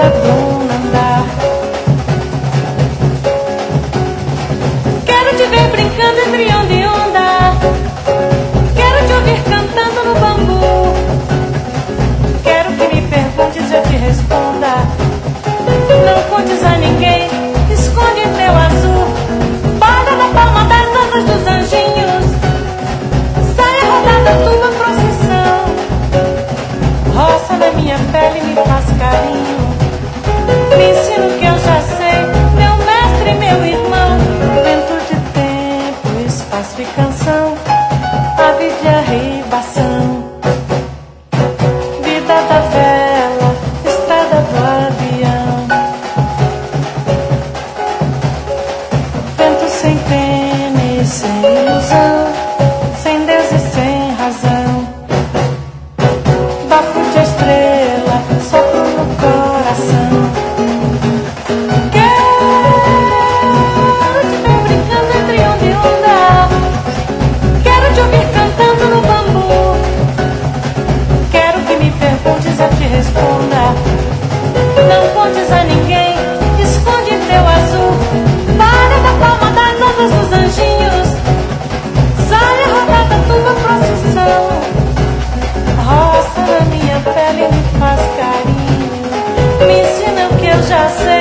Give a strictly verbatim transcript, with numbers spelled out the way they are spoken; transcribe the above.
da Bruna andar. Quero te ver brincando entre onda e onda. Quero te ouvir cantando no bambu. Quero que me perguntes e eu te responda. Não contes a ninguém, esconde teu azul. Borda da palma das asas dos anjinhos. Saia rodada tua procissão. Roça na minha pele e me faz carinho. Me ensina o que eu já sei, meu mestre e meu irmão. Vento de tempo, espaço e canção. Ave de arribação. Vida da vela, estrada do avião. Vento sem pena e sem ilusão. Sem Deus e sem razão. Bafo de estrela, sopro no coração. Quero te ver brincando entre onda e onda. Quero te ouvir cantando no bambu. Quero que me perguntes, eu te responda. Não contes a ninguém, esconde teu azul. Para da palma das asas dos anjinhos. Saia rodada tua procissão. Roça na minha pele, me faz carinho. Me ensina o que eu já sei.